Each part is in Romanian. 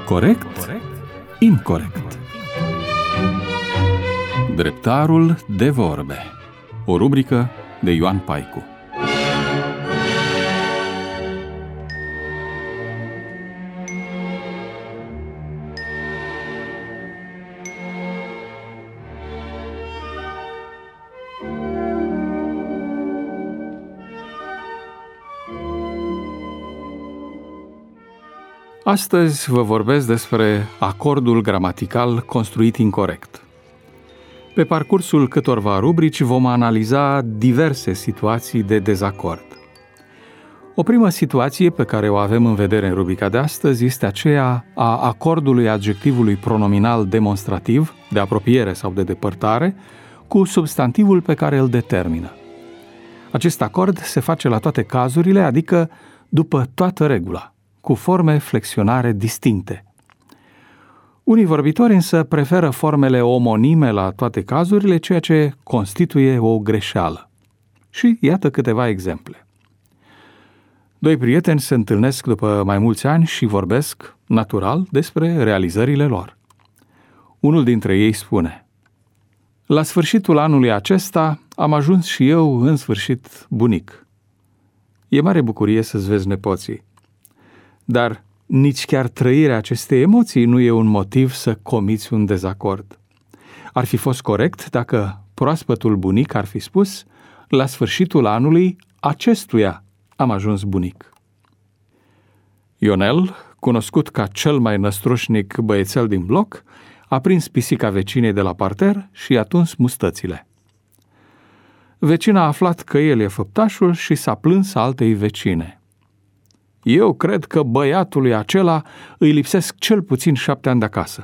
Corect? Incorect. Dreptarul de vorbe. O rubrică de Ioan Paicu. Astăzi vă vorbesc despre acordul gramatical construit incorect. Pe parcursul câtorva rubrici vom analiza diverse situații de dezacord. O primă situație pe care o avem în vedere în rubrica de astăzi este aceea a acordului adjectivului pronominal demonstrativ, de apropiere sau de depărtare, cu substantivul pe care îl determină. Acest acord se face la toate cazurile, adică după toată regula, cu forme flexionare distincte. Unii vorbitori însă preferă formele omonime la toate cazurile, ceea ce constituie o greșeală. Și iată câteva exemple. Doi prieteni se întâlnesc după mai mulți ani și vorbesc, natural, despre realizările lor. Unul dintre ei spune: "La sfârșitul anului acesta am ajuns și eu, în sfârșit, bunic. E mare bucurie să-ți vezi nepoții. Dar nici chiar trăirea acestei emoții nu e un motiv să comiți un dezacord. Ar fi fost corect dacă proaspătul bunic ar fi spus: la sfârșitul anului acestuia am ajuns bunic." Ionel, cunoscut ca cel mai năstrușnic băiețel din bloc, a prins pisica vecinei de la parter și i-a tuns mustățile. Vecina a aflat că el e făptașul și s-a plâns altei vecine: "Eu cred că băiatului acela îi lipsesc cel puțin 7 ani de acasă."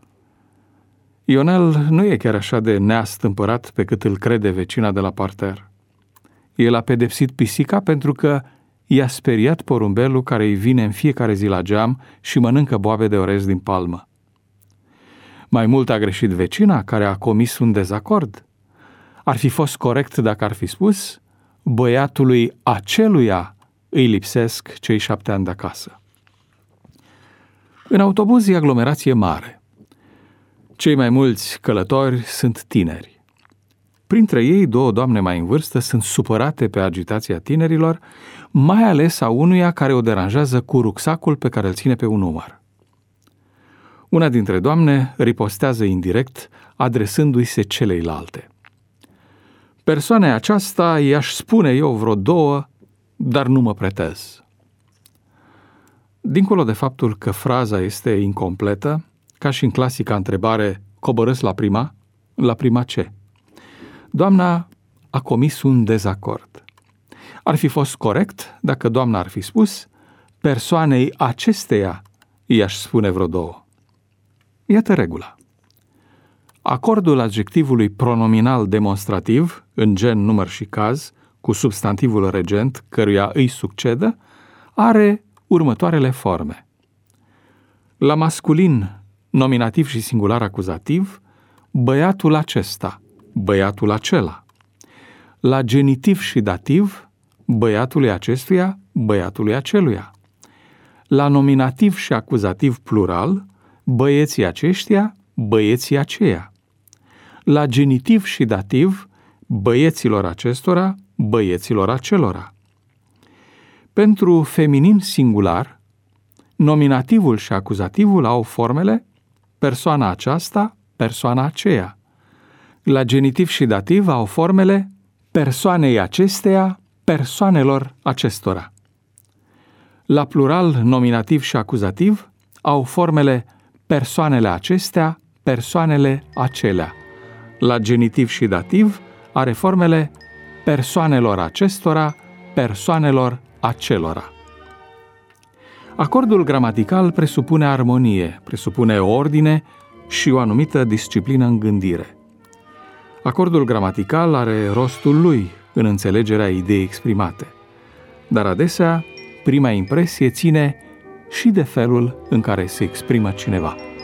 Ionel nu e chiar așa de neastâmpărat pe cât îl crede vecina de la parter. El a pedepsit pisica pentru că i-a speriat porumbelul care îi vine în fiecare zi la geam și mănâncă boabe de orez din palmă. Mai mult a greșit vecina care a comis un dezacord. Ar fi fost corect dacă ar fi spus: băiatului aceluia îi lipsesc cei 7 ani de acasă. În autobuz e aglomerație mare. Cei mai mulți călători sunt tineri. Printre ei, 2 doamne mai în vârstă sunt supărate pe agitația tinerilor, mai ales a unuia care o deranjează cu rucsacul pe care îl ține pe un umăr. Una dintre doamne ripostează indirect, adresându-i se celeilalte: "Persoanei aceasta i-aș spune eu vreo 2, dar nu mă pretez." Dincolo de faptul că fraza este incompletă, ca și în clasica întrebare: "Coborâți la prima?" La prima ce? Doamna a comis un dezacord. Ar fi fost corect dacă doamna ar fi spus: "Persoanei acesteia i-aș spune vreo 2. Iată regula. Acordul adjectivului pronominal demonstrativ, în gen, număr și caz, cu substantivul regent, căruia îi succedă, are următoarele forme. La masculin, nominativ și singular acuzativ: băiatul acesta, băiatul acela. La genitiv și dativ: băiatului acestuia, băiatului aceluia. La nominativ și acuzativ plural: băieții aceștia, băieții aceia. La genitiv și dativ: băieților acestora, băieților acelora. Pentru feminin singular, nominativul și acuzativul au formele: persoana aceasta, persoana aceea. La genitiv și dativ au formele: persoanei acesteia, persoanelor acestora. La plural, nominativ și acuzativ au formele: persoanele acestea, persoanele acelea. La genitiv și dativ are formele: persoanelor acestora, persoanelor acelora. Acordul gramatical presupune armonie, presupune ordine și o anumită disciplină în gândire. Acordul gramatical are rostul lui în înțelegerea ideii exprimate, dar adesea prima impresie ține și de felul în care se exprimă cineva.